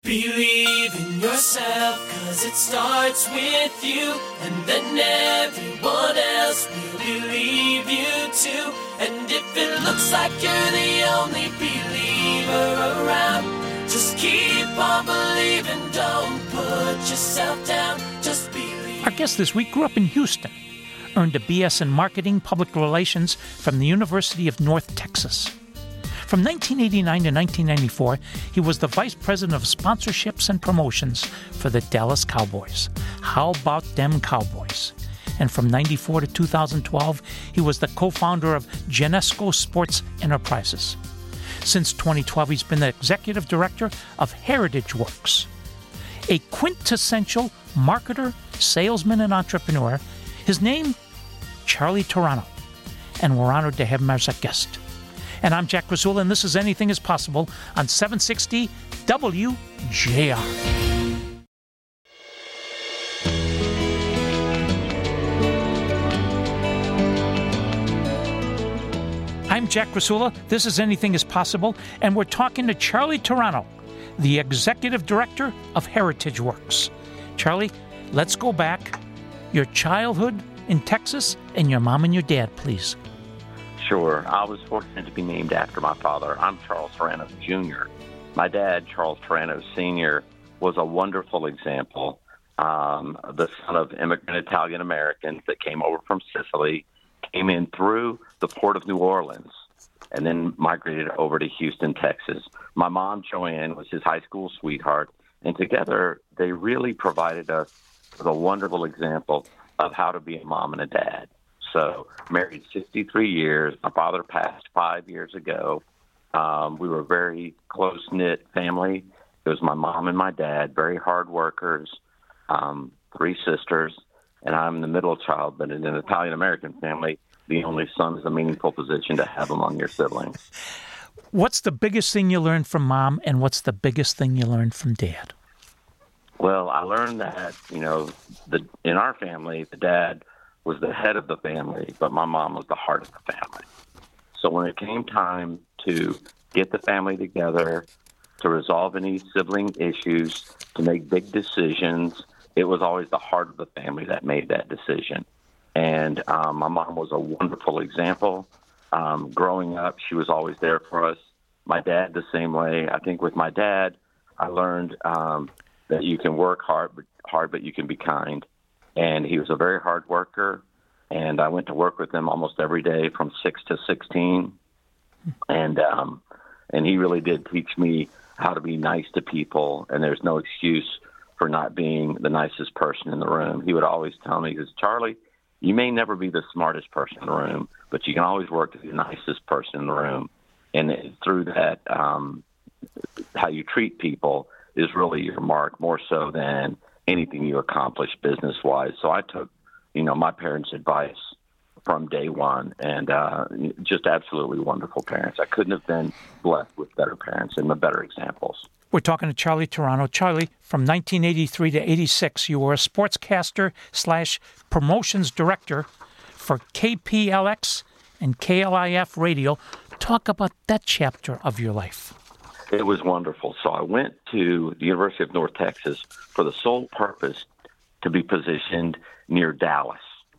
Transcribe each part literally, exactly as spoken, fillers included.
Believe in yourself, cause it starts with you, and then everyone else will believe you too. And if it looks like you're the only believer around, just keep on believing, don't put yourself down, just believe. Our guest this week grew up in Houston, earned a B S in Marketing Public Relations from the University of North Texas. From nineteen eighty-nine to nineteen ninety-four, he was the Vice President of Sponsorships and Promotions for the Dallas Cowboys. How about them Cowboys? And from ninety-four to two thousand twelve, he was the co-founder of Genesco Sports Enterprises. Since twenty twelve, he's been the Executive Director of Heritage Works. A quintessential marketer, salesman, and entrepreneur, his name, Charlie Toronto. And we're honored to have him as a guest. And I'm Jack Rasula, and this is Anything is Possible on seven sixty W J R. I'm Jack Rasula. This is Anything is Possible, and we're talking to Charlie Toronto, the Executive Director of Heritage Works. Charlie, let's go back. Your childhood in Texas and your mom and your dad, please. Sure. I was fortunate to be named after my father. I'm Charles Toronto Junior My dad, Charles Toronto Senior, was a wonderful example. Um, the son of immigrant Italian Americans that came over from Sicily, came in through the port of New Orleans, and then migrated over to Houston, Texas. My mom, Joanne, was his high school sweetheart, and together they really provided us with a wonderful example of how to be a mom and a dad. So, married sixty-three years. My father passed five years ago. Um, we were a very close-knit family. It was my mom and my dad, very hard workers, um, three sisters, and I'm the middle child. But in an Italian-American family, the only son is a meaningful position to have among your siblings. What's the biggest thing you learned from mom, and what's the biggest thing you learned from dad? Well, I learned that, you know, the, in our family, the dad was the head of the family, but my mom was the heart of the family. So when it came time to get the family together, to resolve any sibling issues, to make big decisions, it was always the heart of the family that made that decision. And um, my mom was a wonderful example. Um, growing up, she was always there for us. My dad, the same way. I think with my dad, I learned um, that you can work hard, but, hard, but you can be kind. And he was a very hard worker, and I went to work with him almost every day from six to sixteen. And um, and he really did teach me how to be nice to people, and there's no excuse for not being the nicest person in the room. He would always tell me, he goes, Charlie, you may never be the smartest person in the room, but you can always work to be the nicest person in the room. And through that, um, how you treat people is really your mark, more so than anything you accomplish business-wise. So I took, you know, my parents' advice from day one, and uh, just absolutely wonderful parents. I couldn't have been blessed with better parents and better examples. We're talking to Charlie Toronto. Charlie, from nineteen eighty-three to eighty-six, you were a sportscaster slash promotions director for K P L X and K L I F Radio. Talk about that chapter of your life. It was wonderful. So I went to the University of North Texas for the sole purpose to be positioned near Dallas.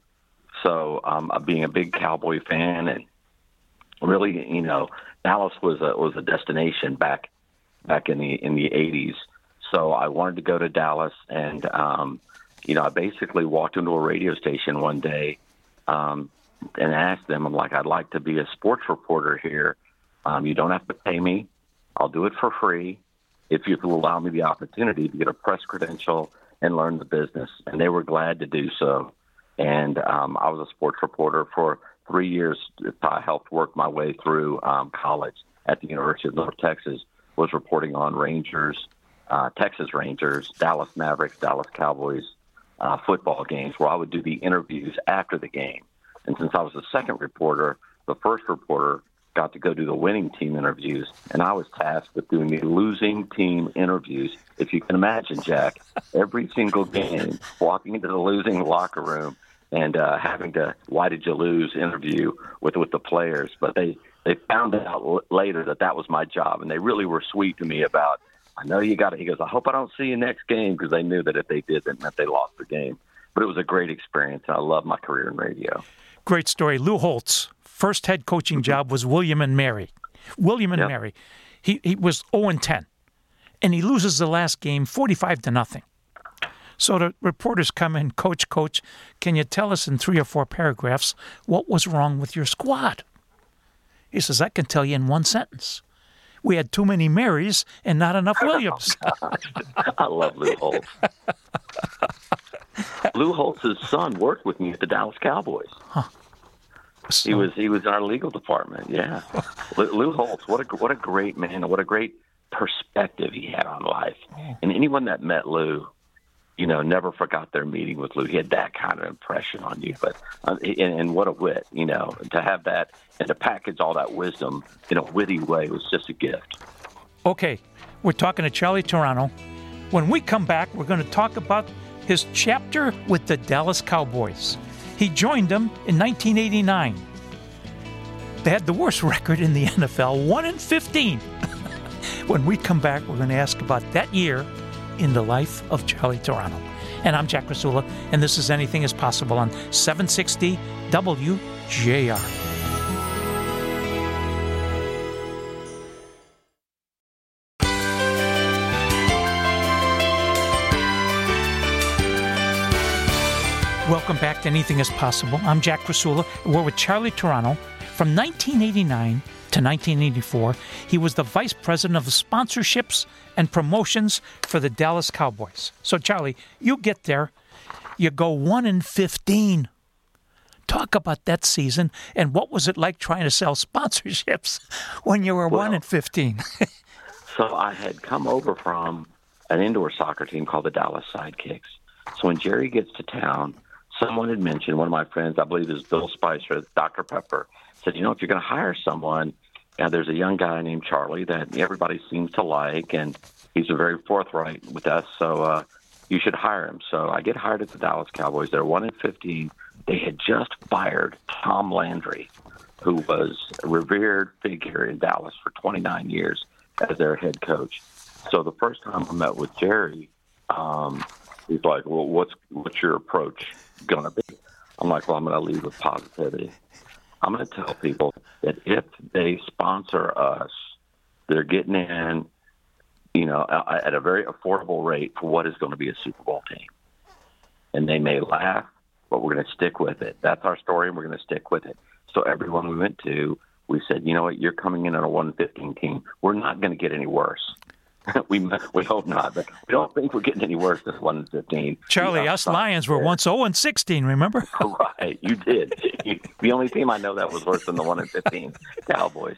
So um, being a big Cowboy fan, and really, you know, Dallas was a was a destination back back in the in the eighties. So I wanted to go to Dallas, and um, you know, I basically walked into a radio station one day um, and asked them, I'm like, I'd like to be a sports reporter here. Um, you don't have to pay me. I'll do it for free if you will allow me the opportunity to get a press credential and learn the business. And they were glad to do so. And um, I was a sports reporter for three years. I helped work my way through um, college at the University of North Texas, was reporting on Rangers, uh, Texas Rangers, Dallas Mavericks, Dallas Cowboys uh, football games, where I would do the interviews after the game. And since I was the second reporter, the first reporter got to go do the winning team interviews, and I was tasked with doing the losing team interviews. If you can imagine, Jack, every single game, walking into the losing locker room and uh, having to, why did you lose interview with, with the players. But they, they found out later that that was my job, and they really were sweet to me about I know you got it. He goes, I hope I don't see you next game, because they knew that if they did, that meant they lost the game. But it was a great experience, and I love my career in radio. Great story. Lou Holtz, first head coaching job was William and Mary. William and Yep. Mary. He he was oh and ten, and he loses the last game forty-five to nothing. So the reporters come in, Coach, Coach, can you tell us in three or four paragraphs what was wrong with your squad? He says, I can tell you in one sentence. We had too many Marys and not enough Williams. I love Lou Holtz. Lou Holtz's son worked with me at the Dallas Cowboys. Huh. So, He was he was in our legal department. Yeah, Lou, Lou Holtz. What a what a great man, and what a great perspective he had on life. And anyone that met Lou, you know, never forgot their meeting with Lou. He had that kind of impression on you. But uh, and, and what a wit, you know, to have that and to package all that wisdom in a witty way was just a gift. Okay, we're talking to Charlie Toronto. When we come back, we're going to talk about his chapter with the Dallas Cowboys. He joined them in nineteen eighty-nine. They had the worst record in the N F L, one and fifteen. When we come back, we're going to ask about that year in the life of Charlie Toronto. And I'm Jack Rasula, and this is Anything is Possible on seven sixty W J R. Welcome back to Anything is Possible. I'm Jack Rasula. We're with Charlie Toronto. From nineteen eighty-nine to nineteen eighty-four, he was the vice president of sponsorships and promotions for the Dallas Cowboys. So, Charlie, you get there, you go one and fifteen. Talk about that season, and what was it like trying to sell sponsorships when you were Well, one and fifteen? So I had come over from an indoor soccer team called the Dallas Sidekicks. So when Jerry gets to town, someone had mentioned, one of my friends, I believe is Bill Spicer, Doctor Pepper, said, you know, if you're going to hire someone, uh, there's a young guy named Charlie that everybody seems to like, and he's very forthright with us, so uh, you should hire him. So I get hired at the Dallas Cowboys. They're one and fifteen. They had just fired Tom Landry, who was a revered figure in Dallas for twenty-nine years as their head coach. So the first time I met with Jerry, um, he's like, well, what's what's your approach going to be? I'm like, well, I'm going to lead with positivity. I'm going to tell people that if they sponsor us, they're getting in, you know, at a very affordable rate for what is going to be a Super Bowl team. And they may laugh, but we're going to stick with it. That's our story, and we're going to stick with it. So everyone we went to, we said, you know what, you're coming in on a one and fifteen team. We're not going to get any worse. we we hope not, but we don't think we're getting any worse than one and fifteen. Charlie, us Lions were once oh and sixteen, remember? Right, you did. You, the only team I know that was worse than the one and fifteen Cowboys.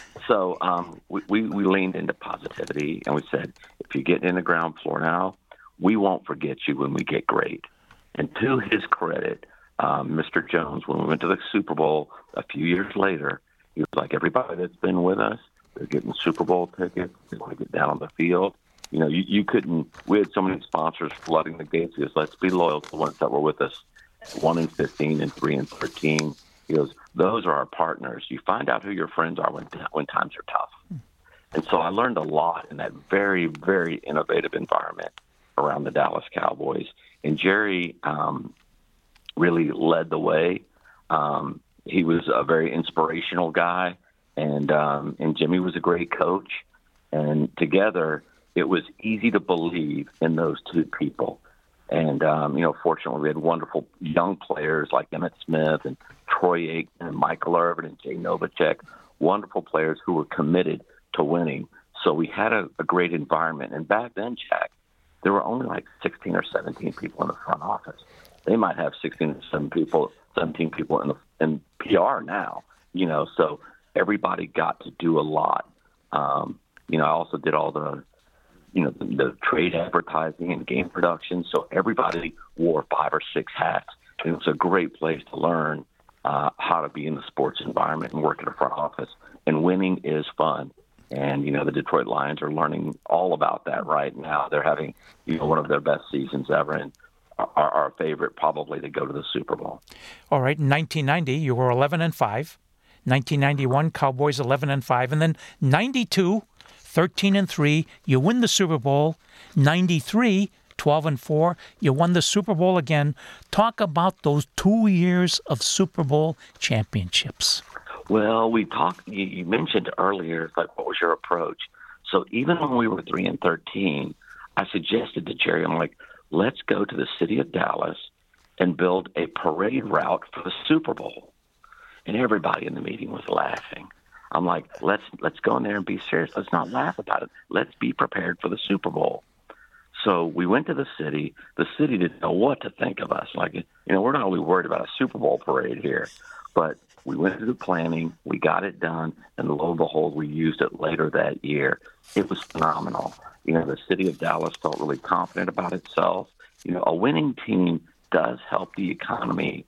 So um, we, we, we leaned into positivity, and we said, if you get in the ground floor now, we won't forget you when we get great. And to his credit, um, Mister Jones, when we went to the Super Bowl a few years later, he was like, everybody that's been with us, they're getting Super Bowl tickets. They want to get down on the field. You know, you, you couldn't – we had so many sponsors flooding the gates. He goes, let's be loyal to the ones that were with us, one and fifteen and three and thirteen. He goes, those are our partners. You find out who your friends are when when times are tough. And so I learned a lot in that very, very innovative environment around the Dallas Cowboys. And Jerry um, really led the way. Um, he was a very inspirational guy. And um, and Jimmy was a great coach, and together it was easy to believe in those two people. And um, you know, fortunately, we had wonderful young players like Emmitt Smith and Troy Aikman and Michael Irvin and Jay Novacek, wonderful players who were committed to winning. So we had a, a great environment. And back then, Jack, there were only like sixteen or seventeen people in the front office. They might have sixteen or seven people, seventeen people in the in P R now. You know, so. Everybody got to do a lot. Um, you know, I also did all the, you know, the, the trade advertising and game production. So everybody wore five or six hats. And it was a great place to learn uh, how to be in the sports environment and work in the front office. And winning is fun. And, you know, the Detroit Lions are learning all about that right now. They're having, you know, one of their best seasons ever. And our, our favorite probably to go to the Super Bowl. All right. In nineteen ninety, you were eleven and five. nineteen ninety-one, Cowboys eleven and five, and then ninety-two, thirteen and three, you win the Super Bowl. ninety-three, twelve and four, you won the Super Bowl again. Talk about those two years of Super Bowl championships. Well, we talked. You, you mentioned earlier, like, what was your approach? So even when we were three and thirteen, I suggested to Jerry, I'm like, let's go to the city of Dallas and build a parade route for the Super Bowl. And everybody in the meeting was laughing. I'm like, let's let's go in there and be serious. Let's not laugh about it. Let's be prepared for the Super Bowl. So we went to the city. The city didn't know what to think of us. Like, you know, we're not only worried about a Super Bowl parade here, but we went through the planning. We got it done, and lo and behold, we used it later that year. It was phenomenal. You know, the city of Dallas felt really confident about itself. You know, a winning team does help the economy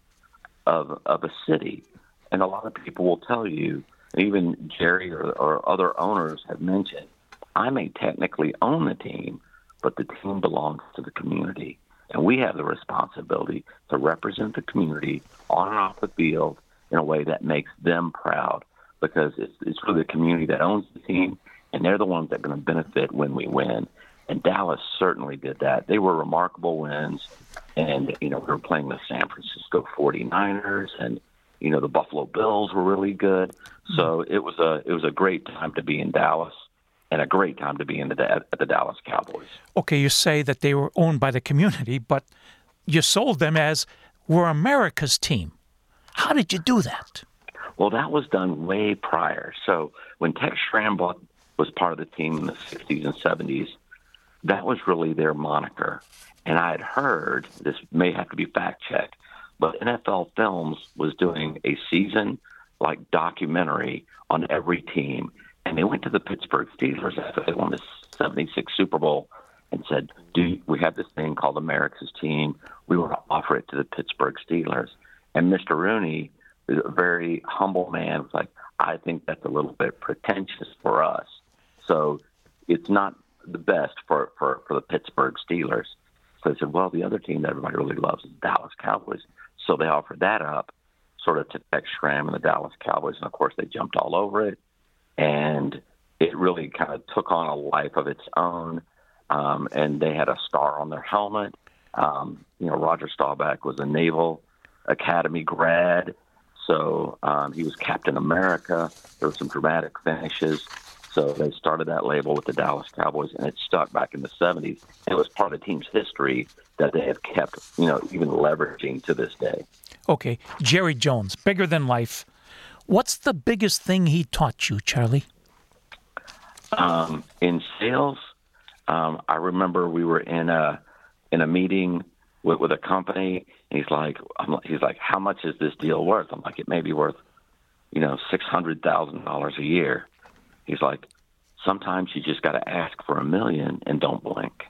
of of a city. And a lot of people will tell you, even Jerry or, or other owners have mentioned, I may technically own the team, but the team belongs to the community. And we have the responsibility to represent the community on and off the field in a way that makes them proud, because it's, it's really the community that owns the team, and they're the ones that are going to benefit when we win. And Dallas certainly did that. They were remarkable wins. And, you know, we were playing the San Francisco forty-niners, and, you know, the Buffalo Bills were really good. So it was a it was a great time to be in Dallas, and a great time to be in the at the Dallas Cowboys. Okay, you say that they were owned by the community, but you sold them as we're America's team. How did you do that? Well, that was done way prior. So when Tex Schramm was part of the team in the sixties and seventies, that was really their moniker. And I had heard, this may have to be fact-checked, but N F L Films was doing a season-like documentary on every team. And they went to the Pittsburgh Steelers after they won the seventy-six Super Bowl and said, "Do we have this thing called America's Team? We want to offer it to the Pittsburgh Steelers." And Mister Rooney, a very humble man, was like, "I think that's a little bit pretentious for us. So it's not the best for, for, for the Pittsburgh Steelers." So they said, well, the other team that everybody really loves is the Dallas Cowboys. So they offered that up sort of to Tex Schramm and the Dallas Cowboys. And, of course, they jumped all over it. And it really kind of took on a life of its own. Um, and they had a star on their helmet. Um, you know, Roger Staubach was a Naval Academy grad. So um, he was Captain America. There were some dramatic finishes. So they started that label with the Dallas Cowboys, and it stuck back in the seventies. And it was part of the team's history that they have kept, you know, even leveraging to this day. Okay, Jerry Jones, bigger than life. What's the biggest thing he taught you, Charlie? Um, in sales, um, I remember we were in a in a meeting with, with a company, and he's like, I'm, he's like, how much is this deal worth? I'm like, it may be worth, you know, six hundred thousand dollars a year. He's like, sometimes you just got to ask for a million and don't blink.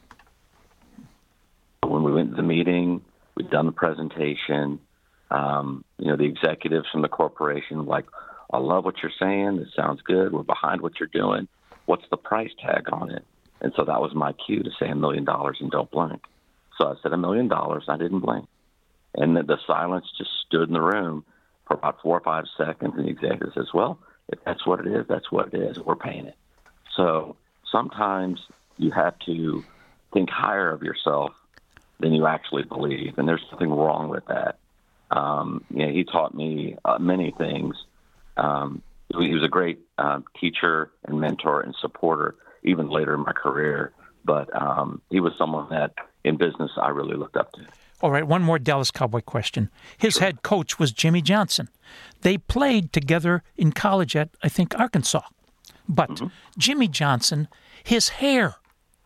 When we went to the meeting, we'd done the presentation. Um, you know, the executives from the corporation were like, I love what you're saying. This sounds good. We're behind what you're doing. What's the price tag on it? And so that was my cue to say a million dollars and don't blink. So I said a million dollars. I didn't blink. And the, the silence just stood in the room for about four or five seconds. And the executive says, well, if that's what it is, that's what it is. We're paying it. So sometimes you have to think higher of yourself than you actually believe, and there's nothing wrong with that. Um, you know, he taught me uh, many things. Um, he was a great uh, teacher and mentor and supporter, even later in my career. But um, he was someone that, in business, I really looked up to. All right, one more Dallas Cowboy question. His sure. head coach was Jimmy Johnson. They played together in college at, I think, Arkansas. But mm-hmm. Jimmy Johnson, his hair,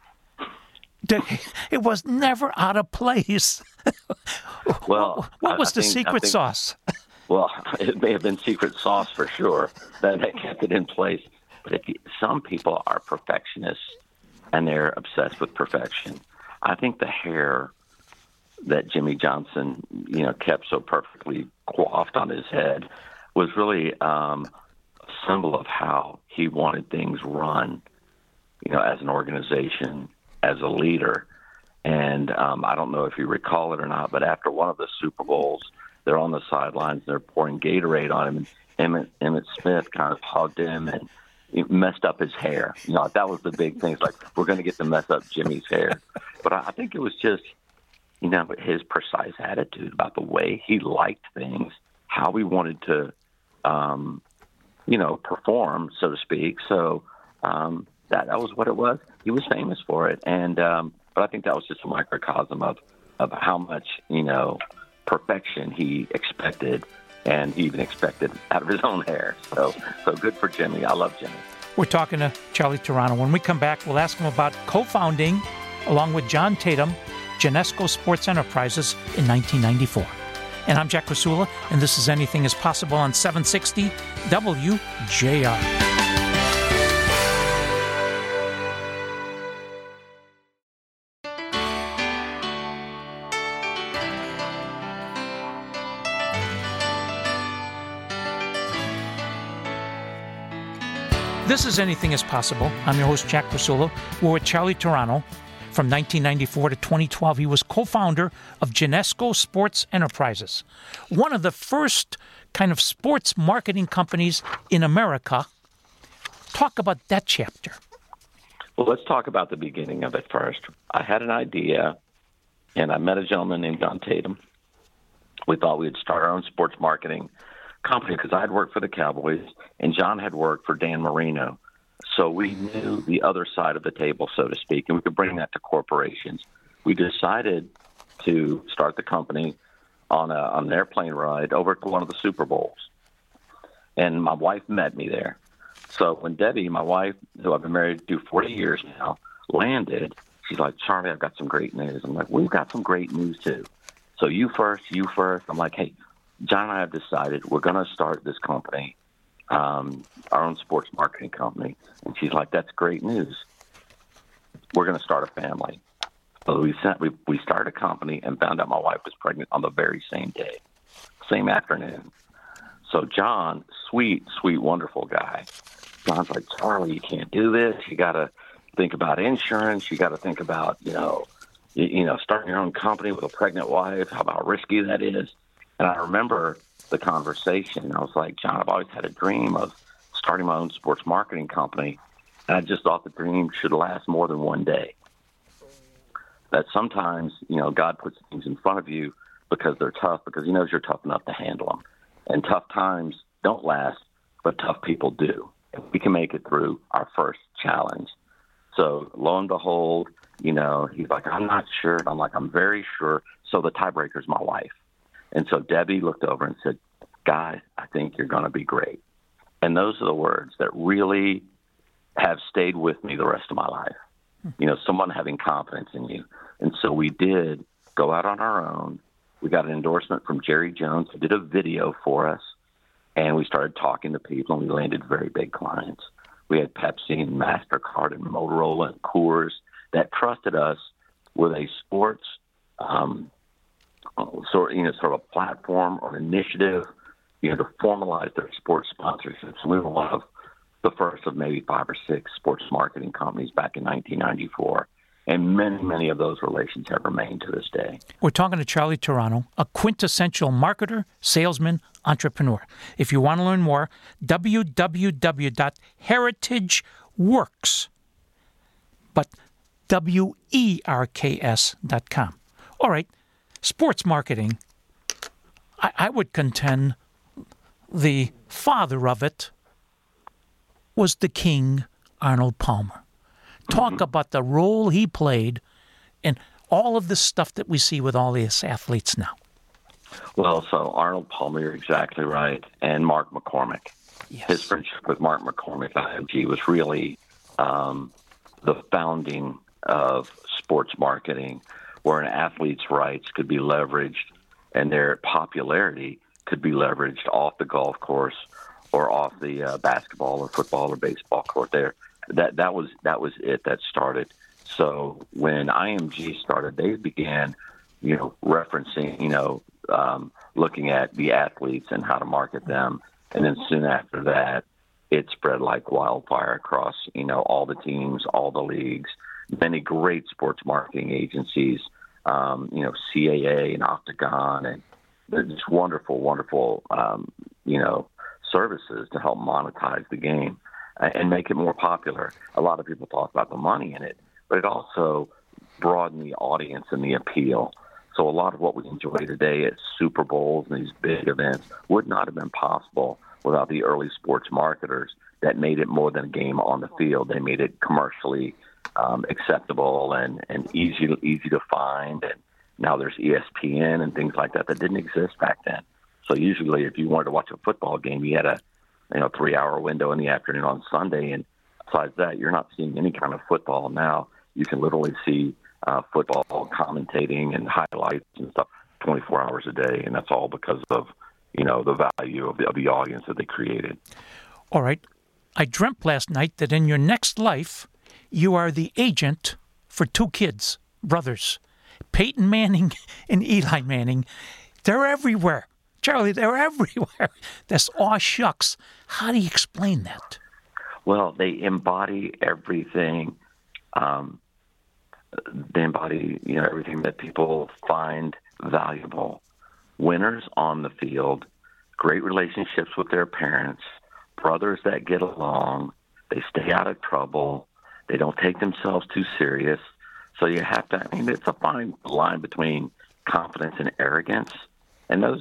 it was never out of place. Well, what, what was I, I the think, secret think, sauce? Well, it may have been secret sauce for sure that, that kept it in place. But if you, some people are perfectionists, and they're obsessed with perfection. I think the hair that Jimmy Johnson, you know, kept so perfectly coiffed on his head was really um, a symbol of how he wanted things run, you know, as an organization, as a leader. And um, I don't know if you recall it or not, but after one of the Super Bowls, they're on the sidelines, they're pouring Gatorade on him, and Emmett, Emmett Smith kind of hugged him and, messed up his hair. You know, that was the big thing. It's like, we're going to get to mess up Jimmy's hair. But I, I think it was just, you know, his precise attitude about the way he liked things, how he wanted to, um, you know, perform, so to speak. So um, that that was what it was. He was famous for it. And um, but I think that was just a microcosm of, of how much, you know, perfection he expected, and he even expected out of his own hair. So, so good for Jimmy. I love Jimmy. We're talking to Charlie Toronto. When we come back, we'll ask him about co-founding, along with John Tatum, Genesco Sports Enterprises in nineteen ninety-four. And I'm Jack Krasula, and this is Anything is Possible on seven sixty W J R. This is Anything is Possible. I'm your host, Jack Krasula. We're with Charlie Toronto. From nineteen ninety-four to twenty twelve, he was co-founder of Genesco Sports Enterprises, one of the first kind of sports marketing companies in America. Talk about that chapter. Well, let's talk about the beginning of it first. I had an idea, and I met a gentleman named John Tatum. We thought we'd start our own sports marketing company because I had worked for the Cowboys, and John had worked for Dan Marino. So we knew the other side of the table, so to speak, and we could bring that to corporations. We decided to start the company on, a, on an airplane ride over to one of the Super Bowls. And my wife met me there. So when Debbie, my wife, who I've been married to forty years now, landed, she's like, Charlie, I've got some great news. I'm like, we've got some great news too. So you first, you first. I'm like, hey, John and I have decided we're going to start this company, um, our own sports marketing company. And she's like, that's great news. We're going to start a family. So we sent, we, we started a company and found out my wife was pregnant on the very same day, same afternoon. So John, sweet, sweet, wonderful guy. John's like, Charlie, you can't do this. You got to think about insurance. You got to think about, you know, you, you know, starting your own company with a pregnant wife, how about risky that is. And I remember the conversation. I was like, John, I've always had a dream of starting my own sports marketing company. And I just thought the dream should last more than one day. That sometimes, you know, God puts things in front of you because they're tough, because he knows you're tough enough to handle them. And tough times don't last, but tough people do. And we can make it through our first challenge. So lo and behold, you know, he's like, I'm not sure. I'm like, I'm very sure. So the tiebreaker is my wife. And so Debbie looked over and said, guys, I think you're going to be great. And those are the words that really have stayed with me the rest of my life. You know, someone having confidence in you. And so we did go out on our own. We got an endorsement from Jerry Jones, who did a video for us. And we started talking to people, and we landed very big clients. We had Pepsi and MasterCard and Motorola and Coors that trusted us with a sports um sort you know sort of a platform or initiative, you know, to formalize their sports sponsorships. And we were one of the first of maybe five or six sports marketing companies back in nineteen ninety-four. And many, many of those relations have remained to this day. We're talking to Charlie Toronto, a quintessential marketer, salesman, entrepreneur. If you want to learn more, w w w dot heritage works, but W E R K S dot com. All right. Sports marketing, I, I would contend the father of it was the king, Arnold Palmer. Talk mm-hmm. about the role he played in all of the stuff that we see with all these athletes now. Well, so Arnold Palmer, you're exactly right, and Mark McCormick. Yes. His friendship with Mark McCormick, I M G, was really um, the founding of sports marketing, where an athlete's rights could be leveraged and their popularity could be leveraged off the golf course or off the uh, basketball or football or baseball court there. That that was that was it that started. So when I M G started, they began, you know, referencing, you know, um, looking at the athletes and how to market them. And then soon after that, it spread like wildfire across, you know, all the teams, all the leagues, many great sports marketing agencies, um, you know, C A A and Octagon, and just wonderful, wonderful, um, you know, services to help monetize the game. uh, and make it more popular. A lot of people talk about the money in it, but it also broadened the audience and the appeal. So a lot of what we enjoy today at Super Bowls and these big events would not have been possible without the early sports marketers that made it more than a game on the field. They made it commercially um, acceptable and, and easy easy to find. And now there's E S P N and things like that that didn't exist back then. So usually if you wanted to watch a football game, you had a you know three-hour window in the afternoon on Sunday. And besides that, you're not seeing any kind of football now. You can literally see uh, football commentating and highlights and stuff twenty-four hours a day. And that's all because of, you know, the value of the, of the audience that they created. All right. I dreamt last night that in your next life, you are the agent for two kids, brothers, Peyton Manning and Eli Manning. They're everywhere. Charlie, they're everywhere. That's aw shucks. How do you explain that? Well, they embody everything. Um, they embody, you know, everything that people find valuable. Winners on the field, great relationships with their parents, brothers that get along, they stay out of trouble, they don't take themselves too serious. So you have to, I mean, it's a fine line between confidence and arrogance. And those,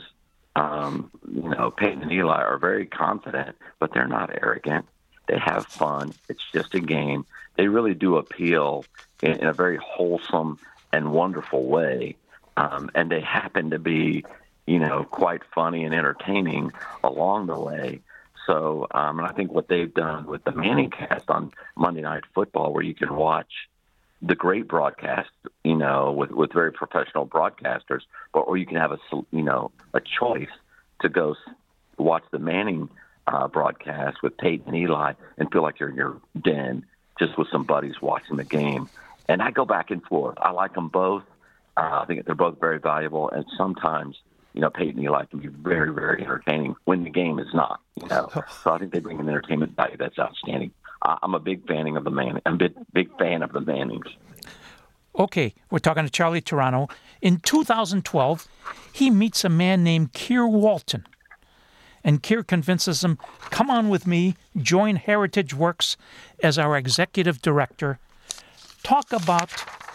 um, you know, Peyton and Eli are very confident, but they're not arrogant. They have fun. It's just a game. They really do appeal in, in a very wholesome and wonderful way. Um, and they happen to be, you know, quite funny and entertaining along the way. So, um, and I think what they've done with the Manning cast on Monday Night Football, where you can watch the great broadcast, you know, with, with very professional broadcasters, but or you can have a, you know, a choice to go watch the Manning uh, broadcast with Peyton and Eli and feel like you're in your den just with some buddies watching the game. And I go back and forth. I like them both. Uh, I think they're both very valuable, and sometimes, you know, Peyton and Eli can be very, very entertaining when the game is not, you know. So I think they bring an entertainment value that's outstanding. I, I'm a big fan of the Man. I'm a big, big fan of the Mannings. Okay, we're talking to Charlie Toronto. In two thousand twelve, he meets a man named Keir Walton. And Keir convinces him, come on with me, join Heritage Works as our executive director. Talk about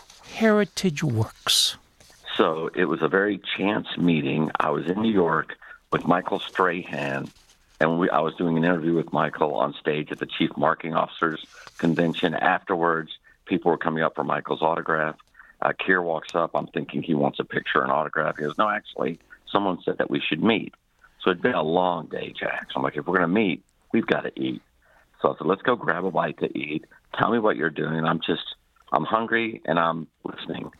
Heritage Works. So it was a very chance meeting. I was in New York with Michael Strahan, and we, I was doing an interview with Michael on stage at the Chief Marketing Officers Convention. Afterwards, people were coming up for Michael's autograph. Uh, Keir walks up. I'm thinking he wants a picture and autograph. He goes, no, actually, someone said that we should meet. So it'd been a long day, Jack. So I'm like, if we're going to meet, we've got to eat. So I said, let's go grab a bite to eat. Tell me what you're doing. I'm just, I'm hungry and I'm listening.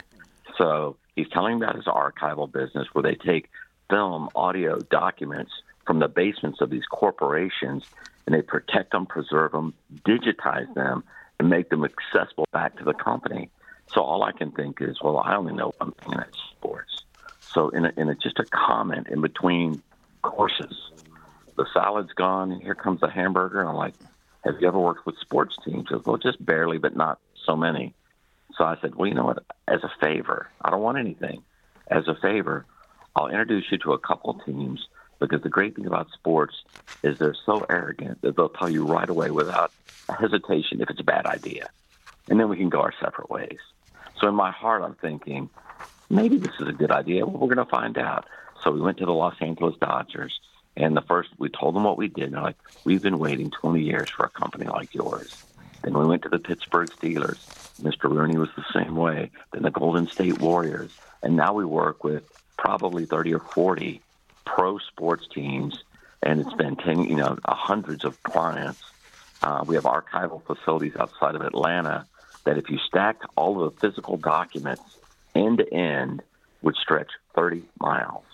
So he's telling me about his archival business where they take film, audio, documents from the basements of these corporations and they protect them, preserve them, digitize them, and make them accessible back to the company. So all I can think is, well, I only know one thing, and that's sports. So in, a, in a, just a comment in between courses, the salad's gone, and here comes the hamburger. And I'm like, have you ever worked with sports teams? He goes, well, just barely, but not so many. So I said, well, you know what, as a favor, I don't want anything. As a favor, I'll introduce you to a couple teams, because the great thing about sports is they're so arrogant that they'll tell you right away without hesitation if it's a bad idea. And then we can go our separate ways. So in my heart, I'm thinking, maybe this is a good idea. Well, we're going to find out. So we went to the Los Angeles Dodgers, and the first, we told them what we did. And they're like, we've been waiting twenty years for a company like yours. Then we went to the Pittsburgh Steelers. Mister Rooney was the same way. Then the Golden State Warriors. And now we work with probably thirty or forty pro sports teams, and it's been ten, you know, hundreds of clients. Uh, we have archival facilities outside of Atlanta that if you stacked all of the physical documents end to end would stretch thirty miles.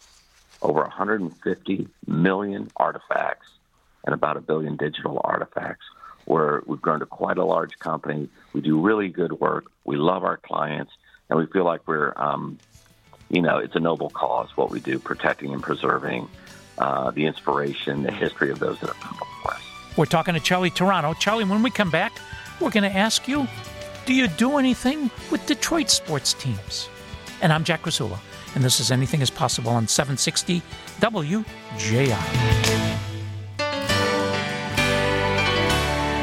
Over one hundred fifty million artifacts and about a billion digital artifacts. Where we've grown to quite a large company. We do really good work. We love our clients, and we feel like we're, um, you know, it's a noble cause what we do, protecting and preserving uh, the inspiration, the history of those that have come before us. We're talking to Charlie Toronto. Charlie, when we come back, we're going to ask you, do you do anything with Detroit sports teams? And I'm Jack Rasula, and this is Anything is Possible on seven sixty W J I.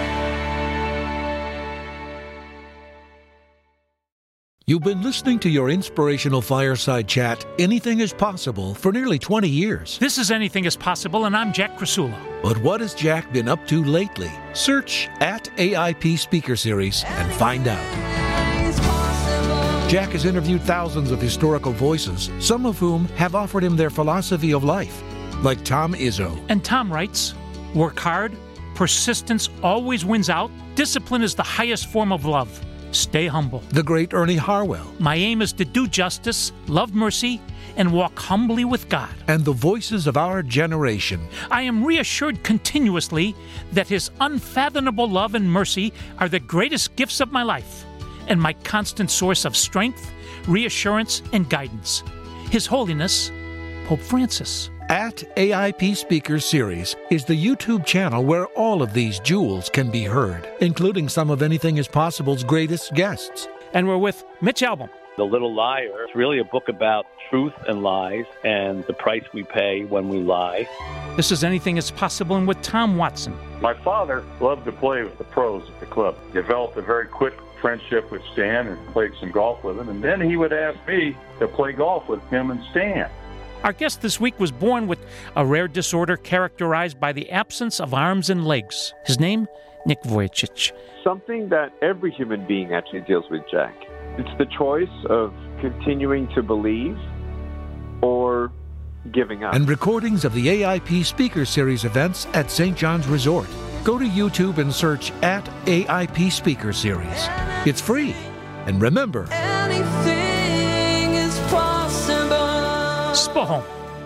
You've been listening to your inspirational fireside chat, Anything is Possible, for nearly twenty years. This is Anything is Possible, and I'm Jack Krasula. But what has Jack been up to lately? Search at A I P Speaker Series and find out. Jack has interviewed thousands of historical voices, some of whom have offered him their philosophy of life, like Tom Izzo. And Tom writes, work hard, persistence always wins out, discipline is the highest form of love. Stay humble. The great Ernie Harwell. My aim is to do justice, love mercy, and walk humbly with God. And the voices of our generation. I am reassured continuously that His unfathomable love and mercy are the greatest gifts of my life and my constant source of strength, reassurance, and guidance. His Holiness, Pope Francis. At A I P Speaker Series is the YouTube channel where all of these jewels can be heard, including some of Anything is Possible's greatest guests. And we're with Mitch Albom. The Little Liar. It's really a book about truth and lies and the price we pay when we lie. This is Anything is Possible, and with Tom Watson. My father loved to play with the pros at the club. Developed a very quick friendship with Stan and played some golf with him. And then he would ask me to play golf with him and Stan. Our guest this week was born with a rare disorder characterized by the absence of arms and legs. His name, Nick Vujicic. Something that every human being actually deals with, Jack. It's the choice of continuing to believe or giving up. And recordings of the A I P Speaker Series events at Saint John's Resort. Go to YouTube and search at A I P Speaker Series. It's free. And remember, Anything is possible. Spohom.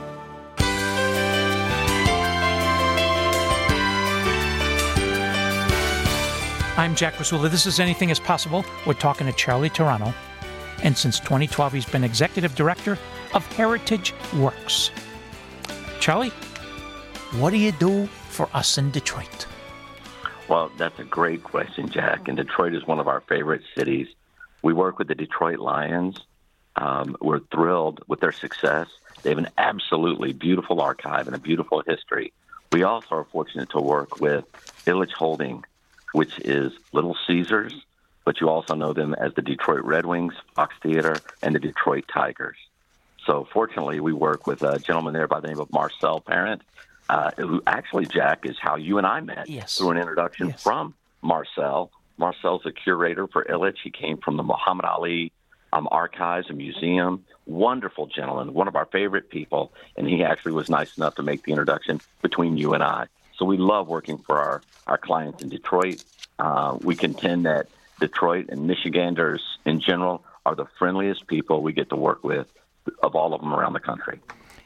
I'm Jack Krasula. This is Anything is Possible. We're talking to Charlie Toronto. And since twenty twelve, he's been executive director of Heritage Works. Charlie, what do you do for us in Detroit? Well, that's a great question, Jack. And Detroit is one of our favorite cities. We work with the Detroit Lions. Um, we're thrilled with their success. They have an absolutely beautiful archive and a beautiful history. We also are fortunate to work with Ilitch Holding, which is Little Caesars, but you also know them as the Detroit Red Wings, Fox Theater, and the Detroit Tigers. So fortunately, we work with a gentleman there by the name of Marcel Parent, uh, who actually, Jack, is how you and I met yes. through an introduction yes. from Marcel. Marcel's a curator for Ilitch. He came from the Muhammad Ali um, Archives and Museum. Wonderful gentleman, one of our favorite people, and he actually was nice enough to make the introduction between you and I. So we love working for our, our clients in Detroit. Uh, we contend that Detroit and Michiganders in general are the friendliest people we get to work with of all of them around the country.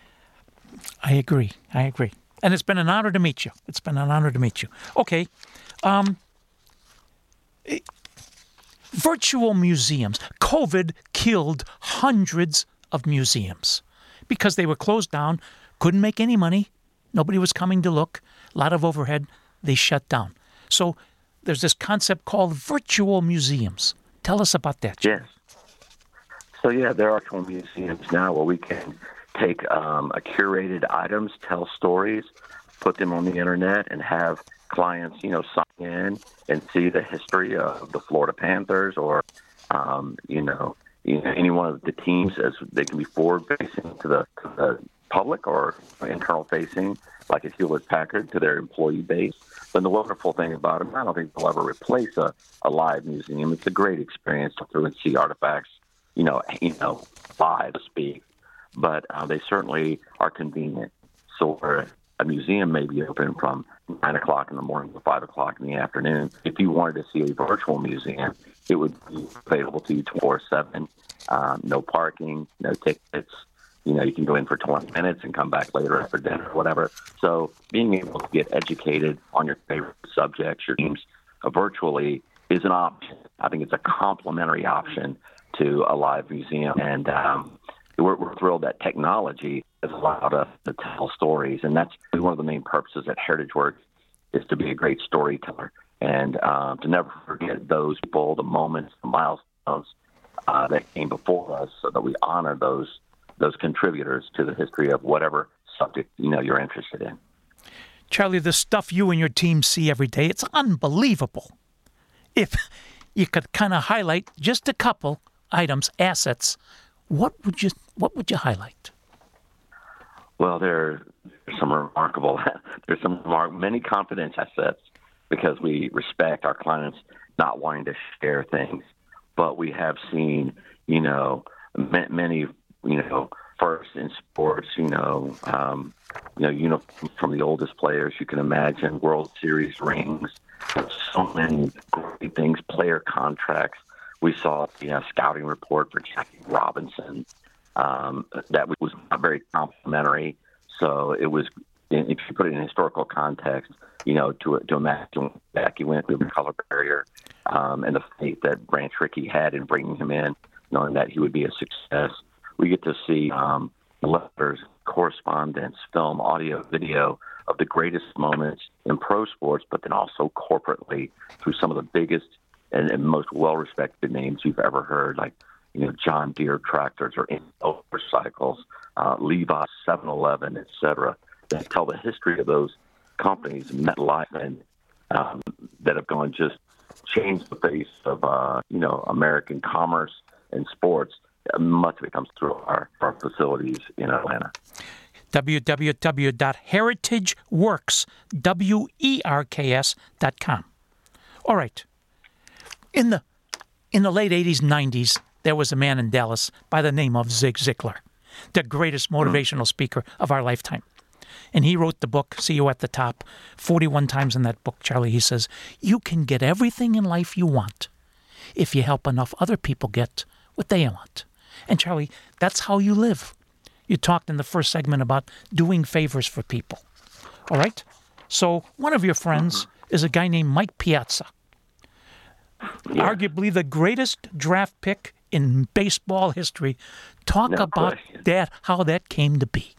I agree. I agree. And it's been an honor to meet you. It's been an honor to meet you. Okay. Um, it, virtual museums. COVID killed hundreds of museums because they were closed down, couldn't make any money. Nobody was coming to look. A lot of overhead. They shut down. So there's this concept called virtual museums. Tell us about that. Yes. So, yeah, there are virtual museums now where we can take um, a curated items, tell stories, put them on the Internet, and have clients, you know, sign in and see the history of the Florida Panthers or, um, you know, any one of the teams as they can be forward-facing to the, to the public or internal-facing, like a Hewlett-Packard, to their employee base. But the wonderful thing about them, I don't think they'll ever replace a, a live museum. It's a great experience to go through and see artifacts, you know, you know, live, to speak. But uh, they certainly are convenient. So where a museum may be open from nine o'clock in the morning to five o'clock in the afternoon. If you wanted to see a virtual museum, it would be available to you twenty-four seven, um, no parking, no tickets. You know, you can go in for twenty minutes and come back later after dinner or whatever. So being able to get educated on your favorite subjects, your teams, uh, virtually is an option. I think it's a complementary option to a live museum. And um, we're, we're thrilled that technology has allowed us to tell stories. And that's one of the main purposes at Heritage Works, is to be a great storyteller and um, to never forget those people, the moments, the milestones uh, that came before us, so that we honor those those contributors to the history of whatever subject, you know, you're interested in. Charlie, the stuff you and your team see every day, it's unbelievable. If you could kind of highlight just a couple items, assets, what would you what would you highlight? Well, there, there's some remarkable, there's some remark, many confidential assets because we respect our clients not wanting to share things. But we have seen, you know, many, you know, first in sports, you know, um, you know, uniforms from the oldest players you can imagine, World Series rings, so many great things, player contracts. We saw the you know, scouting report for Jackie Robinson. Um, that was not very complimentary. So it was, if you put it in historical context, you know, to to imagine Jackie went through the color barrier um, and the faith that Branch Rickey had in bringing him in, knowing that he would be a success. We get to see um, letters, correspondence, film, audio, video of the greatest moments in pro sports, but then also corporately through some of the biggest and, and most well-respected names you've ever heard, like, you know, John Deere tractors or motorcycles, uh, Levi's, seven eleven, et cetera, that tell the history of those companies, MetLife, and um, that have gone just changed the face of, uh, you know, American commerce and sports. Much of it comes through our, our facilities in Atlanta. w w w dot heritage works dot com. All right. In the in the late eighties, nineties, there was a man in Dallas by the name of Zig Ziglar, the greatest motivational speaker of our lifetime. And he wrote the book, See You at the Top, forty-one times in that book, Charlie. He says, you can get everything in life you want if you help enough other people get what they want. And Charlie, that's how you live. You talked in the first segment about doing favors for people. All right? So one of your friends is a guy named Mike Piazza, yeah. arguably the greatest draft pick in baseball history. Talk no about question. that, how that came to be.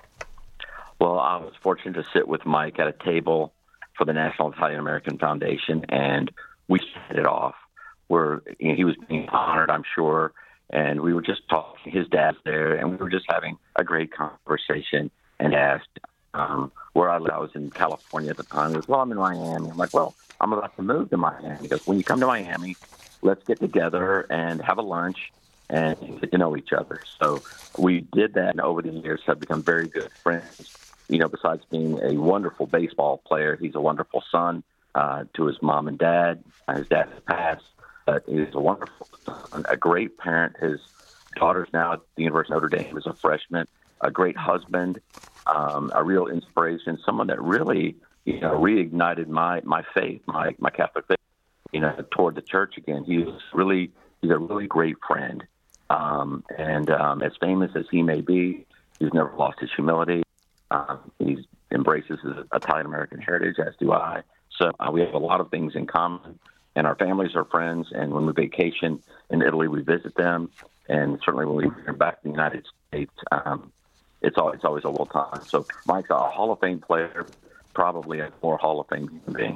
Well, I was fortunate to sit with Mike at a table for the National Italian American Foundation, and we hit it off. Where you know, he was being honored, I'm sure, and we were just talking. His dad's there, and we were just having a great conversation. And asked um, where I lived. I was in California at the time. He goes, "Well, I'm in Miami." I'm like, "Well, I'm about to move to Miami." He goes, "When you come to Miami, let's get together and have a lunch and get to know each other." So we did that, and over the years have become very good friends. You know, besides being a wonderful baseball player, he's a wonderful son uh, to his mom and dad. Uh, his dad has passed, but he's a wonderful son, a great parent. His daughter's now at the University of Notre Dame as a freshman, a great husband, um, a real inspiration, someone that really, you know, reignited my, my faith, my, my Catholic faith, you know, toward the church again. He was really, he's a really great friend. Um, and um, as famous as he may be, he's never lost his humility. Um, he embraces his Italian-American heritage, as do I. So uh, we have a lot of things in common, and our families are friends. And when we vacation in Italy, we visit them. And certainly when we return back to the United States, um, it's, always, it's always a little time. So Mike's a Hall of Fame player, probably a more Hall of Fame human being.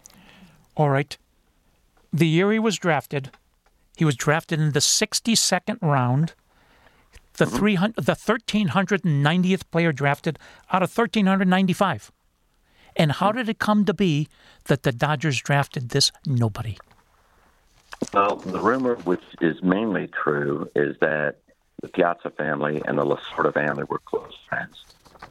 All right. The year he was drafted, he was drafted in the sixty-second round. The three hundred, the one thousand three hundred ninetieth player drafted out of one thousand three hundred ninety-five. And how did it come to be that the Dodgers drafted this nobody? Well, the rumor, which is mainly true, is that the Piazza family and the Lasorda family were close friends.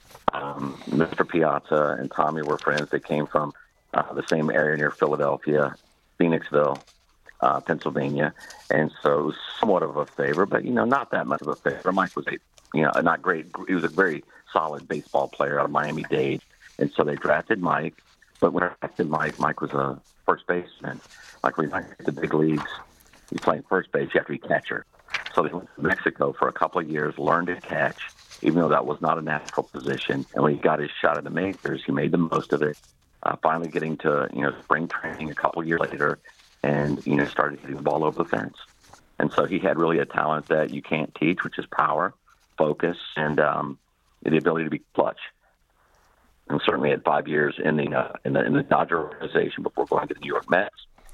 Um, Mister Piazza and Tommy were friends. They came from uh, the same area near Philadelphia, Phoenixville, Uh, Pennsylvania, and so it was somewhat of a favor, but you know, not that much of a favor. Mike was a, you know, not great. He was a very solid baseball player out of Miami-Dade, and so they drafted Mike. But when they drafted Mike, Mike was a first baseman. Like when he went to the big leagues, he's playing first base. You have to be catcher. So they went to Mexico for a couple of years, learned to catch, even though that was not a natural position. And when he got his shot at the majors, he made the most of it. Uh, finally, getting to you know spring training a couple of years later. And, you know, started hitting the ball over the fence. And so he had really a talent that you can't teach, which is power, focus, and um, the ability to be clutch. And certainly had five years in the, uh, in the in the Dodger organization before going to the New York Mets.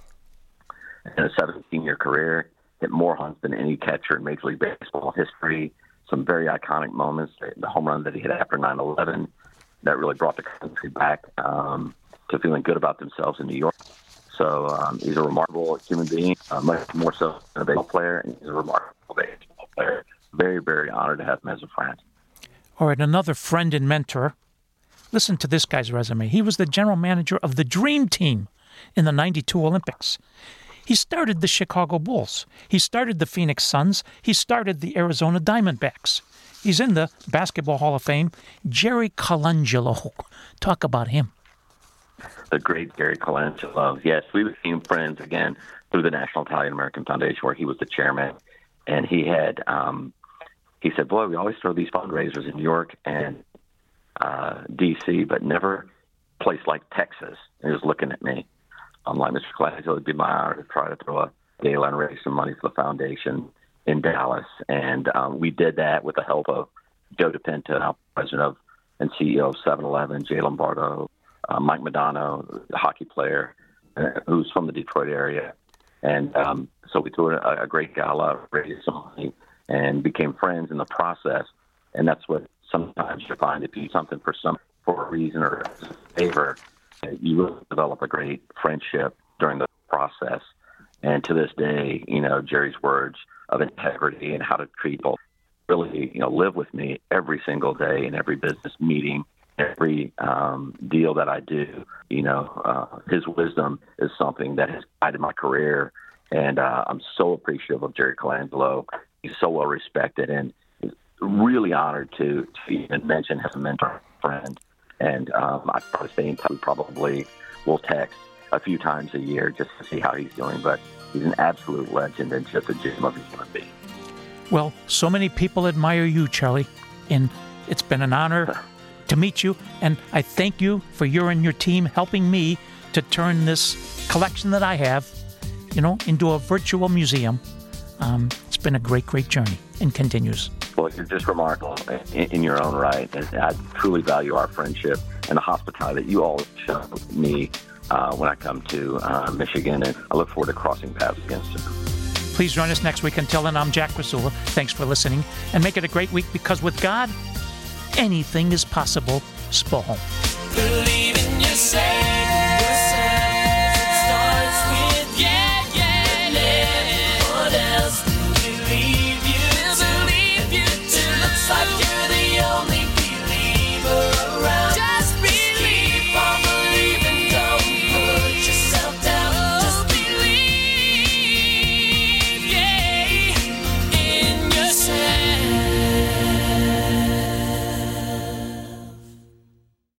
And a seventeen-year career, hit more hunts than any catcher in Major League Baseball history. Some very iconic moments. The home run that he hit after nine eleven that really brought the country back um, to feeling good about themselves in New York. So um, he's a remarkable human being, uh, much more so than a baseball player, and he's a remarkable baseball player. Very, very honored to have him as a friend. All right, another friend and mentor. Listen to this guy's resume. He was the general manager of the Dream Team in the ninety-two Olympics. He started the Chicago Bulls. He started the Phoenix Suns. He started the Arizona Diamondbacks. He's in the Basketball Hall of Fame. Jerry Colangelo. Talk about him. The great Jerry Colangelo. Yes, we became friends again through the National Italian American Foundation, where he was the chairman. And he had, um, he said, boy, we always throw these fundraisers in New York and uh, D C, but never a place like Texas. And he was looking at me. I'm like, Mister Colangelo, it'd be my honor to try to throw a gala and raise some money for the foundation in Dallas. And um, we did that with the help of Joe DePinta, now president of and C E O of seven eleven, Jay Lombardo, uh, Mike Modano, the hockey player, uh, who's from the Detroit area. And um, so we threw a, a great gala, raised some money, and became friends in the process. And that's what sometimes you find if you do something for some for a reason or as a favor, you will develop a great friendship during the process. And to this day, you know, Jerry's words of integrity and how to treat people really, you know, live with me every single day in every business meeting, every um, deal that I do. You know, uh, his wisdom is something that has guided my career. And uh, I'm so appreciative of Jerry Colangelo. He's so well respected and really honored to, to even mention as a mentor friend. And um, I probably stay in touch. We probably will text a few times a year just to see how he's doing. But he's an absolute legend and just a gem of a human being. Well, so many people admire you, Charlie, and it's been an honor to meet you. And I thank you for you and your team helping me to turn this collection that I have, you know, into a virtual museum. Um, it's been a great, great journey and continues. Well, you're just remarkable in, in your own right, and I truly value our friendship and the hospitality that you all show me uh, when I come to uh, Michigan, and I look forward to crossing paths again soon. Please join us next week. Until then, I'm Jack Krasula. Thanks for listening, and make it a great week, because with God, anything is possible. Spohom. Believe in yourself.